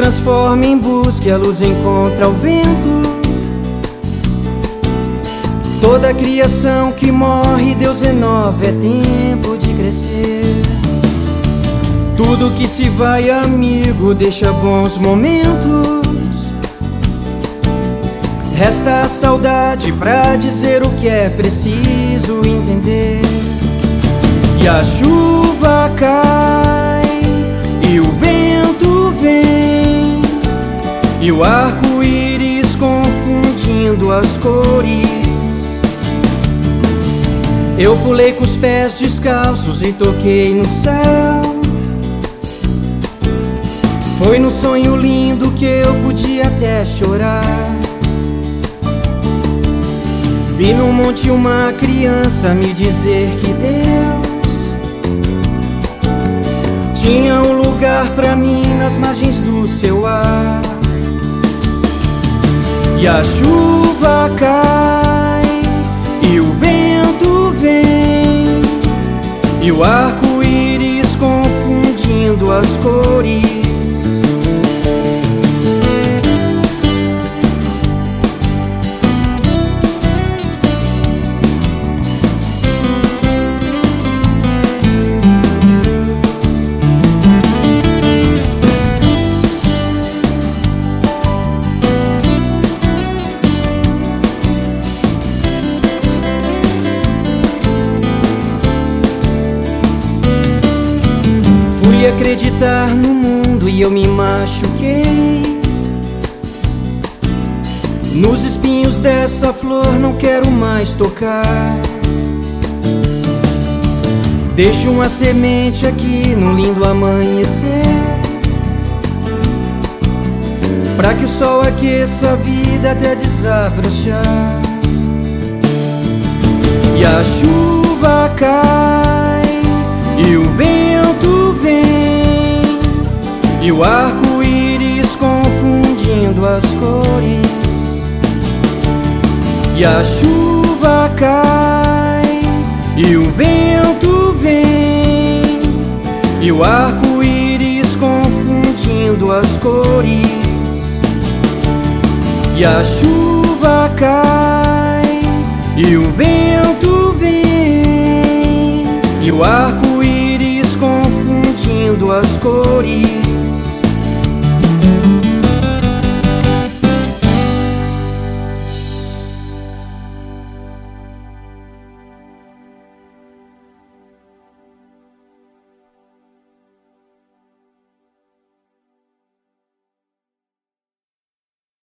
transforma em busca e a luz encontra o vento. Toda criação que morre, Deus renova, é tempo de crescer. Tudo que se vai, amigo, deixa bons momentos. Resta a saudade pra dizer o que é preciso entender. E a chuva cai, e o vento vem, e o arco-íris confundindo as cores. Eu pulei com os pés descalços e toquei no céu. Foi num sonho lindo que eu podia até chorar. Vi no monte uma criança me dizer que Deus tinha um lugar pra mim nas margens do seu ar. E a chuva cai, e o vento vem, e o arco-íris confundindo as cores. Fui acreditar no mundo e eu me machuquei. Nos espinhos dessa flor não quero mais tocar. Deixo uma semente aqui num lindo amanhecer, pra que o sol aqueça a vida até desabrochar. E a chuva cai, e o vento vem, e o arco-íris confundindo as cores. E a chuva cai, e o vento vem, e o arco-íris confundindo as cores. E a chuva cai, e o vento vem, e o arco-íris confundindo as cores.